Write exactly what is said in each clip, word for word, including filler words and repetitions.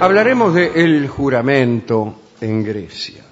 Hablaremos del juramento en Grecia.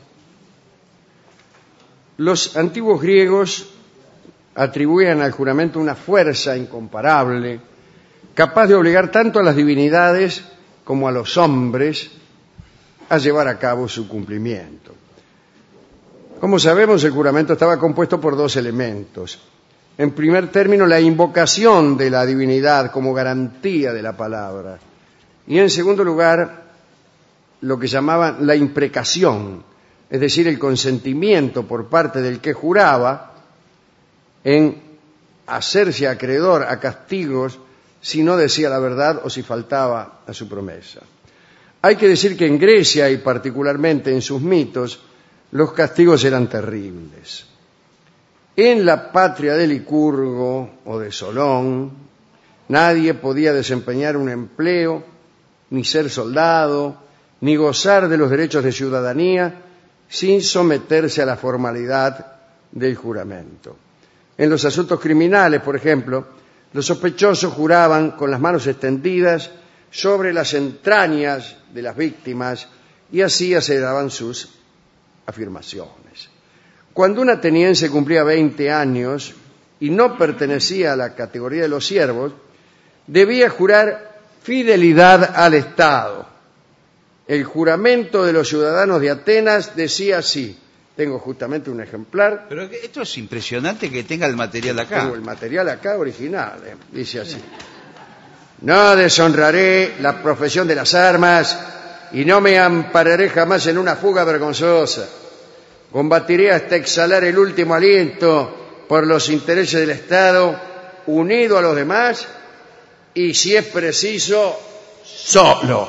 Los antiguos griegos atribuían al juramento una fuerza incomparable, capaz de obligar tanto a las divinidades como a los hombres a llevar a cabo su cumplimiento. Como sabemos, el juramento estaba compuesto por dos elementos. En primer término, la invocación de la divinidad como garantía de la palabra. Y en segundo lugar, lo que llamaban la imprecación, es decir, el consentimiento por parte del que juraba en hacerse acreedor a castigos si no decía la verdad o si faltaba a su promesa. Hay que decir que en Grecia, y particularmente en sus mitos, los castigos eran terribles. En la patria de Licurgo o de Solón, nadie podía desempeñar un empleo, ni ser soldado, ni gozar de los derechos de ciudadanía sin someterse a la formalidad del juramento. En los asuntos criminales, por ejemplo, los sospechosos juraban con las manos extendidas sobre las entrañas de las víctimas y así aseguraban sus afirmaciones. Cuando un ateniense cumplía veinte años y no pertenecía a la categoría de los siervos, debía jurar fidelidad al Estado. El juramento de los ciudadanos de Atenas decía así. Tengo justamente un ejemplar. Pero esto es impresionante que tenga el material acá. Tengo el material acá original, eh. Dice así. No deshonraré la profesión de las armas y no me ampararé jamás en una fuga vergonzosa. Combatiré hasta exhalar el último aliento por los intereses del Estado, unido a los demás y, si es preciso, solo.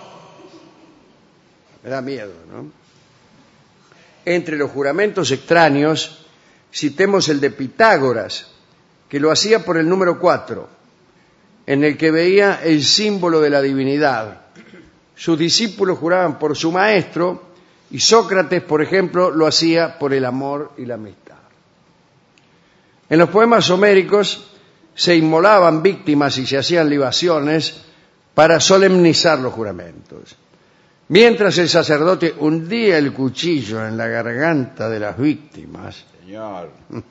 Me da miedo, ¿no? Entre los juramentos extraños, citemos el de Pitágoras, que lo hacía por el número cuatro, en el que veía el símbolo de la divinidad. Sus discípulos juraban por su maestro y Sócrates, por ejemplo, lo hacía por el amor y la amistad. En los poemas homéricos se inmolaban víctimas y se hacían libaciones para solemnizar los juramentos. Mientras el sacerdote hundía el cuchillo en la garganta de las víctimas, Señor,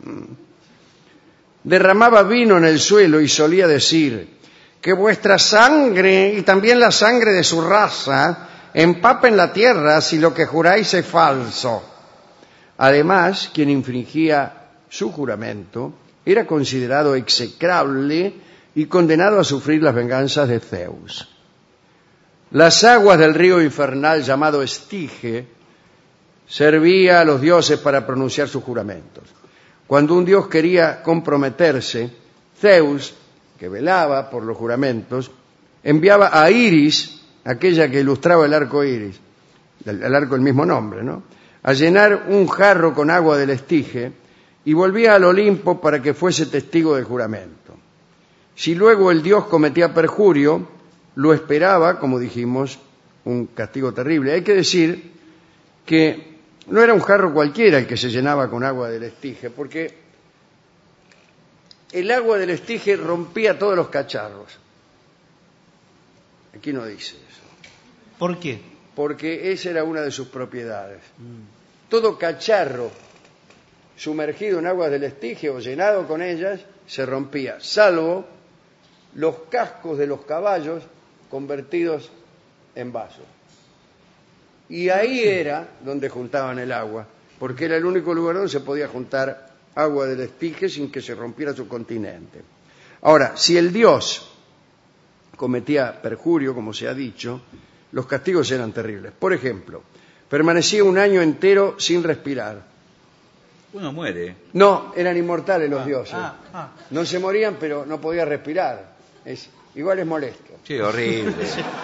derramaba vino en el suelo y solía decir: que vuestra sangre y también la sangre de su raza empapen la tierra si lo que juráis es falso. Además, quien infringía su juramento era considerado execrable y condenado a sufrir las venganzas de Zeus. Las aguas del río infernal llamado Estige servía a los dioses para pronunciar sus juramentos. Cuando un dios quería comprometerse, Zeus, que velaba por los juramentos, enviaba a Iris, aquella que ilustraba el arco iris, el, el arco del mismo nombre, ¿no?, a llenar un jarro con agua del Estige y volvía al Olimpo para que fuese testigo del juramento. Si luego el dios cometía perjurio, lo esperaba, como dijimos, un castigo terrible. Hay que decir que no era un jarro cualquiera el que se llenaba con agua del Estige, porque el agua del Estige rompía todos los cacharros. Aquí no dice eso. ¿Por qué? Porque esa era una de sus propiedades. Mm. Todo cacharro sumergido en aguas del Estige o llenado con ellas se rompía, salvo los cascos de los caballos convertidos en vasos. Y ahí era donde juntaban el agua, porque era el único lugar donde se podía juntar agua del Estige sin que se rompiera su continente. Ahora, si el dios cometía perjurio, como se ha dicho, los castigos eran terribles. Por ejemplo, permanecía un año entero sin respirar. Uno muere. No, eran inmortales los ah, dioses. Ah, ah. No se morían, pero no podía respirar. Es, igual es molesto. Sí, horrible.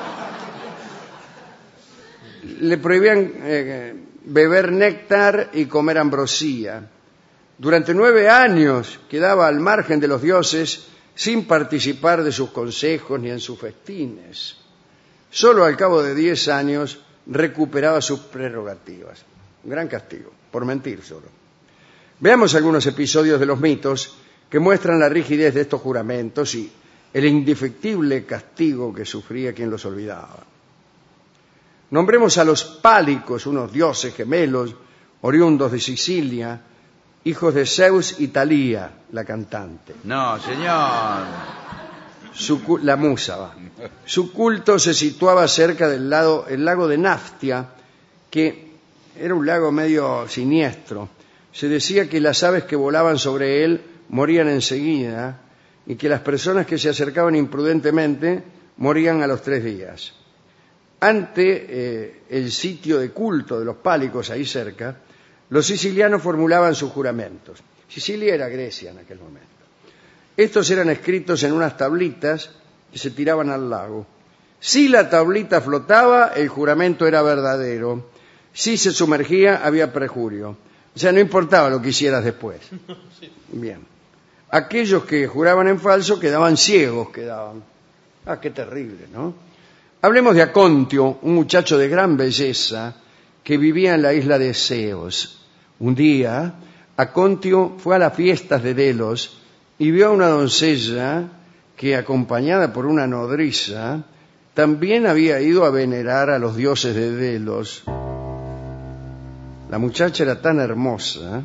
Le prohibían eh, beber néctar y comer ambrosía. Durante nueve años quedaba al margen de los dioses sin participar de sus consejos ni en sus festines. Solo al cabo de diez años recuperaba sus prerrogativas. Un gran castigo, por mentir solo. Veamos algunos episodios de los mitos que muestran la rigidez de estos juramentos y el indefectible castigo que sufría quien los olvidaba. Nombremos a los pálicos, unos dioses gemelos, oriundos de Sicilia, hijos de Zeus y Talía, la cantante. No, señor. Su, la musa va. Su culto se situaba cerca del lado, el lago de Naftia, que era un lago medio siniestro. Se decía que las aves que volaban sobre él morían enseguida y que las personas que se acercaban imprudentemente morían a los tres días. Ante eh, el sitio de culto de los pálicos, ahí cerca, los sicilianos formulaban sus juramentos. Sicilia era Grecia en aquel momento. Estos eran escritos en unas tablitas que se tiraban al lago. Si la tablita flotaba, el juramento era verdadero. Si se sumergía, había perjurio. O sea, no importaba lo que hicieras después. Bien. Aquellos que juraban en falso quedaban ciegos, quedaban. Ah, qué terrible, ¿no? Hablemos de Acontio, un muchacho de gran belleza que vivía en la isla de Ceos. Un día, Acontio fue a las fiestas de Delos y vio a una doncella que, acompañada por una nodriza, también había ido a venerar a los dioses de Delos. La muchacha era tan hermosa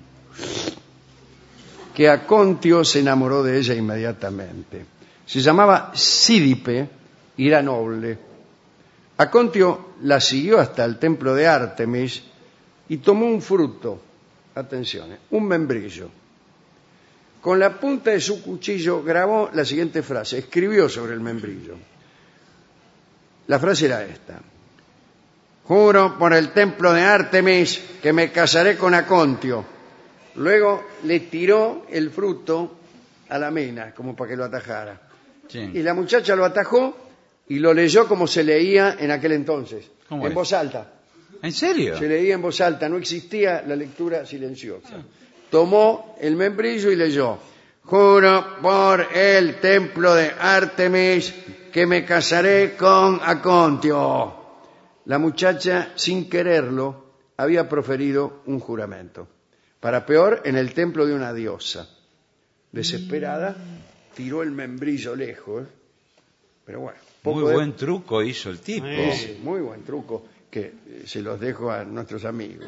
que Acontio se enamoró de ella inmediatamente. Se llamaba Sídipe y era noble. Acontio la siguió hasta el templo de Artemis y tomó un fruto, atención, un membrillo. Con la punta de su cuchillo grabó la siguiente frase, escribió sobre el membrillo. La frase era esta: juro por el templo de Artemis que me casaré con Acontio. Luego le tiró el fruto a la mina, como para que lo atajara. Sí. Y la muchacha lo atajó y lo leyó como se leía en aquel entonces, en es? voz alta. ¿En serio? Se leía en voz alta, no existía la lectura silenciosa. Sí. Tomó el membrillo y leyó: juro por el templo de Artemis que me casaré con Acontio. La muchacha, sin quererlo, había proferido un juramento. Para peor, en el templo de una diosa. Desesperada, tiró el membrillo lejos. Pero bueno. Muy de... buen truco hizo el tipo. Sí, muy buen truco, que se los dejo a nuestros amigos.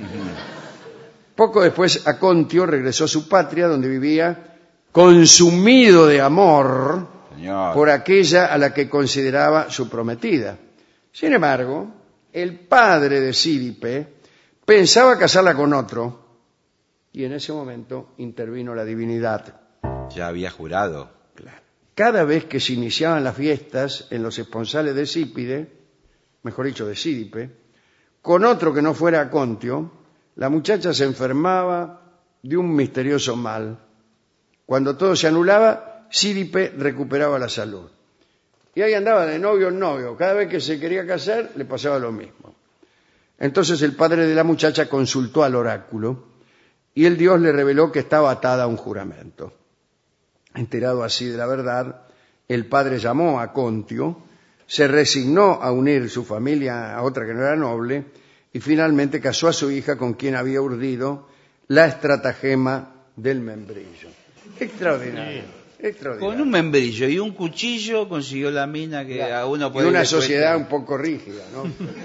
Poco después, Acontio regresó a su patria, donde vivía consumido de amor Señor. por aquella a la que consideraba su prometida. Sin embargo, el padre de Sídipe pensaba casarla con otro, y en ese momento intervino la divinidad. Ya había jurado. Claro. Cada vez que se iniciaban las fiestas en los esponsales de Sípide, mejor dicho, de Sídipe, con otro que no fuera Acontio, la muchacha se enfermaba de un misterioso mal. Cuando todo se anulaba, Sídipe recuperaba la salud. Y ahí andaba de novio en novio. Cada vez que se quería casar, le pasaba lo mismo. Entonces el padre de la muchacha consultó al oráculo y el dios le reveló que estaba atada a un juramento. Enterado así de la verdad, el padre llamó a Acontio, se resignó a unir su familia a otra que no era noble y finalmente casó a su hija con quien había urdido la estratagema del membrillo. Extraordinario. Extraordinario. Con un membrillo y un cuchillo consiguió la mina que claro. a uno puede... Y una sociedad cuenta. un poco rígida, ¿no?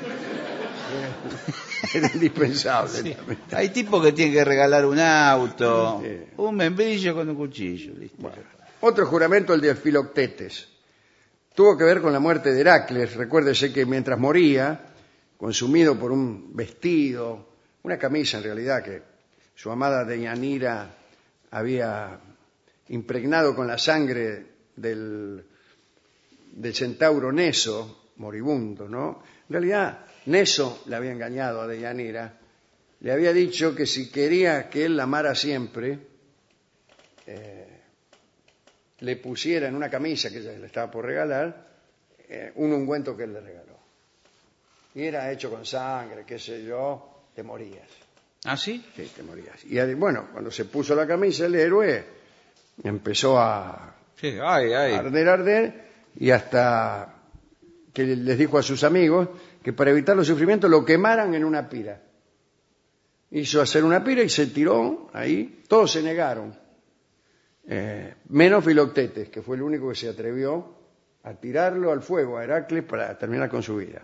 Era indispensable. Sí. Hay tipos que tienen que regalar un auto, sí. un membrillo con un cuchillo. Listo. Bueno. Otro juramento, el de Filoctetes. Tuvo que ver con la muerte de Heracles. Recuérdese que mientras moría, consumido por un vestido, una camisa en realidad, que su amada Deianira había impregnado con la sangre del, del centauro Neso, moribundo, ¿no? En realidad, Neso le había engañado a Deianira, le había dicho que si quería que él la amara siempre, eh, le pusiera en una camisa que ella le estaba por regalar, eh, un ungüento que él le regaló. Y era hecho con sangre, qué sé yo, te morías. ¿Ah, sí? Sí, te morías. Y bueno, cuando se puso la camisa, el héroe empezó a, sí, ay, ay. a arder, arder, y hasta que les dijo a sus amigos que para evitar los sufrimientos lo quemaran en una pira. Hizo hacer una pira y se tiró ahí. Todos se negaron, eh, menos Filoctetes, que fue el único que se atrevió a tirarlo al fuego a Heracles para terminar con su vida.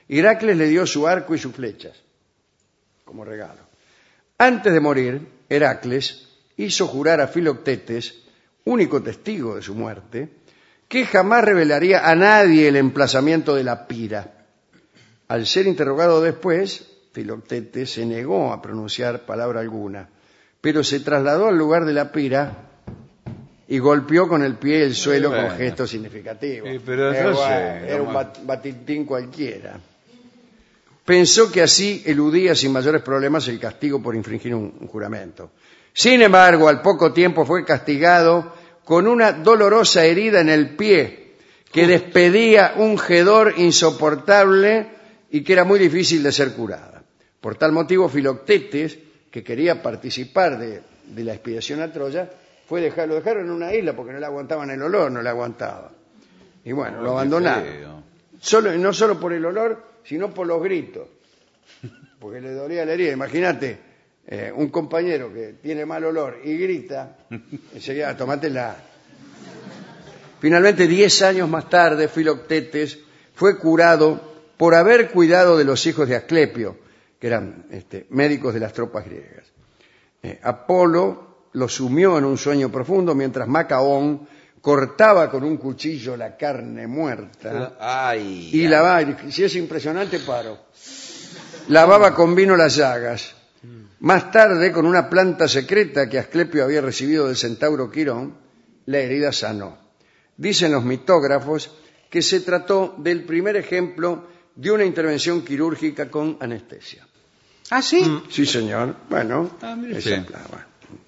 Heracles le dio su arco y sus flechas como regalo. Antes de morir, Heracles hizo jurar a Filoctetes, único testigo de su muerte, que jamás revelaría a nadie el emplazamiento de la pira. Al ser interrogado después, Filoctetes se negó a pronunciar palabra alguna, pero se trasladó al lugar de la pira y golpeó con el pie el suelo bueno. con gestos significativos. Sí, pero era, no sé, era un bat, batitín cualquiera. Pensó que así eludía sin mayores problemas el castigo por infringir un, un juramento. Sin embargo, al poco tiempo fue castigado con una dolorosa herida en el pie que despedía un hedor insoportable y que era muy difícil de ser curada. Por tal motivo, Filoctetes, que quería participar de, de la expedición a Troya, fue dejar, lo dejaron en una isla porque no le aguantaban el olor, no le aguantaba. Y bueno, oh, lo abandonaron. Solo, no solo por el olor, sino por los gritos, porque le dolía la herida. Imagínate, eh, un compañero que tiene mal olor y grita, enseguida, tómatela. Finalmente, diez años más tarde, Filoctetes fue curado por haber cuidado de los hijos de Asclepio, que eran este, médicos de las tropas griegas. Eh, Apolo lo sumió en un sueño profundo mientras Macaón cortaba con un cuchillo la carne muerta. Ay, y lavaba, si es impresionante, paro. Lavaba con vino las llagas. Más tarde, con una planta secreta que Asclepio había recibido del centauro Quirón, la herida sanó. Dicen los mitógrafos que se trató del primer ejemplo de una intervención quirúrgica con anestesia. ¿Ah, sí? Mm. Sí, señor. Bueno, ah, ejemplaba.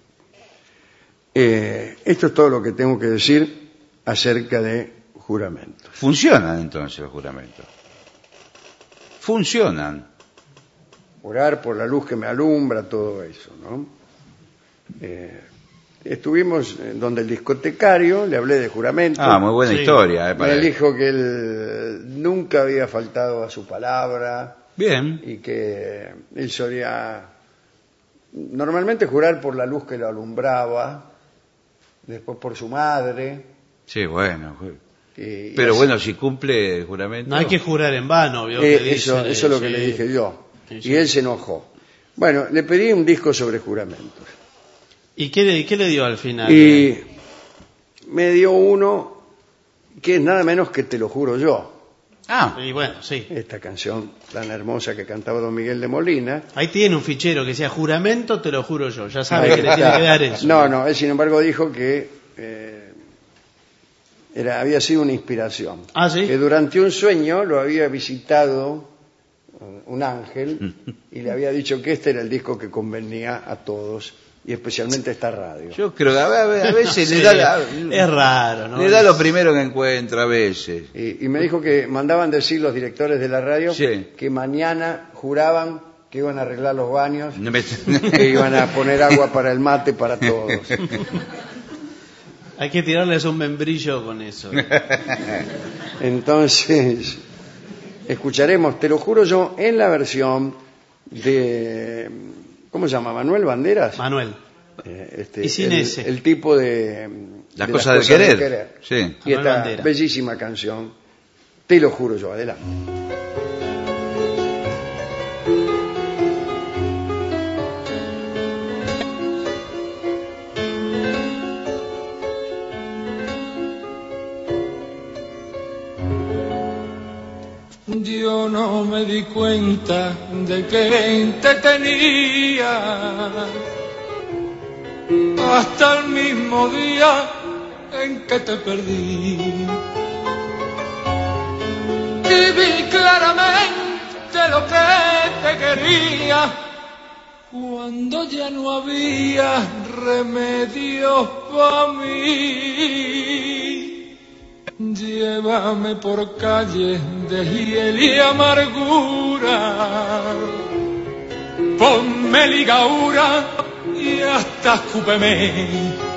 Eh, esto es todo lo que tengo que decir acerca de juramentos. ¿Funcionan entonces los juramentos? ¿Funcionan? Orar por la luz que me alumbra, todo eso, ¿no? Eh, estuvimos donde el discotecario, le hablé de juramento. Ah, muy buena sí. historia. Eh, para me él. dijo que él nunca había faltado a su palabra. Bien. Y que él solía normalmente jurar por la luz que lo alumbraba, después por su madre. Sí, bueno. Y, Pero y bueno, si cumple el juramento... No hay que jurar en vano, ¿vio? Eh, eso, dice, eso es lo que sí. le dije yo. Sí, sí. Y él se enojó. Bueno, le pedí un disco sobre juramentos. ¿Y qué le, qué le dio al final? Y me dio uno que es nada menos que Te lo juro yo. Ah, y bueno, sí. Esta canción tan hermosa que cantaba don Miguel de Molina. Ahí tiene un fichero que sea juramento, te lo juro yo. Ya sabe que le tiene que dar eso. No, no, él sin embargo dijo que eh, era, había sido una inspiración. Ah, sí. Que durante un sueño lo había visitado un ángel y le había dicho que este era el disco que convenía a todos y especialmente a esta radio. Yo creo que a, a veces sí, le da la, es raro, ¿no? Le da lo primero que encuentra a veces. Y, y me dijo que mandaban decir los directores de la radio sí. que mañana juraban que iban a arreglar los baños, no me... que iban a poner agua para el mate para todos. Hay que tirarles un membrillo con eso. Entonces, escucharemos, te lo juro yo, en la versión de... ¿Cómo se llama? ¿Manuel Banderas? Manuel. Eh, este, y sin el, ese. El tipo de... Las de cosas las del querer. del querer. Sí. Y esta Bandera. Bellísima canción, te lo juro yo. Adelante. Yo no me di cuenta de que te tenía hasta el mismo día en que te perdí. Y vi claramente lo que te quería cuando ya no había remedios para mí. Llévame por calles de hiel y amargura, ponme ligadura y hasta escúpeme.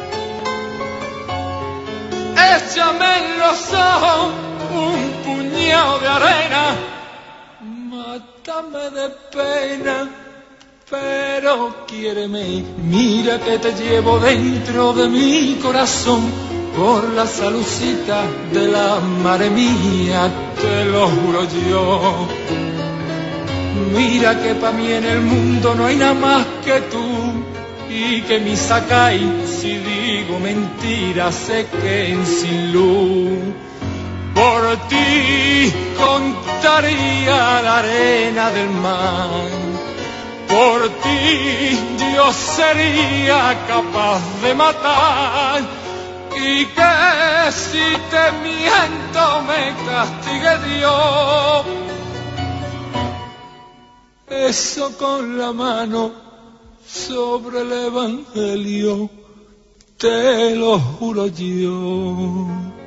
Échame en los ojos un puñado de arena, mátame de pena, pero quiéreme. Mira que te llevo dentro de mi corazón por la salucita de la madre mía, te lo juro yo. Mira que pa' mí en el mundo no hay nada más que tú, y que mi sacai, si digo mentiras, se queden sin luz. Por ti contaría la arena del mar, por ti yo sería capaz de matar, y que si te miento me castigue Dios. Eso con la mano sobre el Evangelio, te lo juro yo.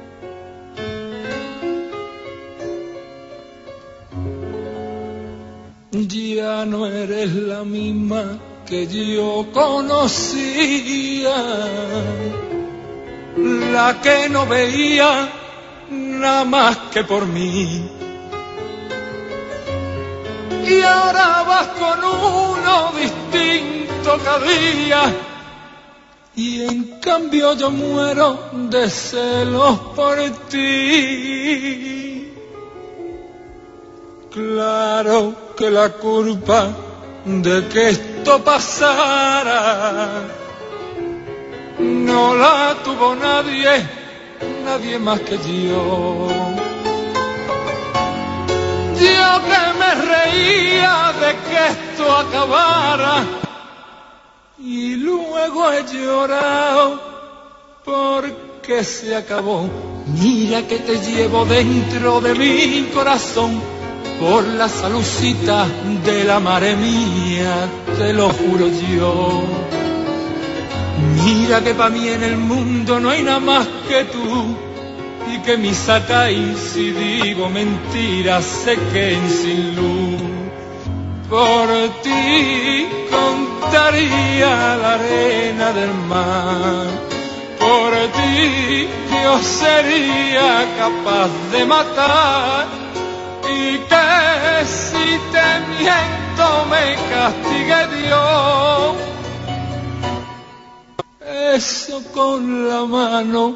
Ya no eres la misma que yo conocía, la que no veía nada más que por mí. Y ahora vas con uno distinto cada día, y en cambio yo muero de celos por ti. Claro que la culpa de que esto pasara no la tuvo nadie, nadie más que yo. Yo que me reía de que esto acabara, y luego he llorado porque se acabó. Mira que te llevo dentro de mi corazón, por la salucita de la madre mía, te lo juro yo. Mira que pa' mí en el mundo no hay nada más que tú, y que mi sacai, si digo mentiras, se queden sin luz. Por ti contaría la arena del mar, por ti yo sería capaz de matar, y que si te miento me castigue Dios. Eso con la mano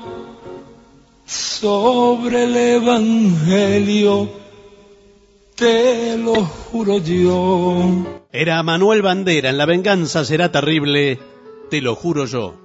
sobre el Evangelio, te lo juro yo. Era Manuel Bandera en La venganza será terrible, te lo juro yo.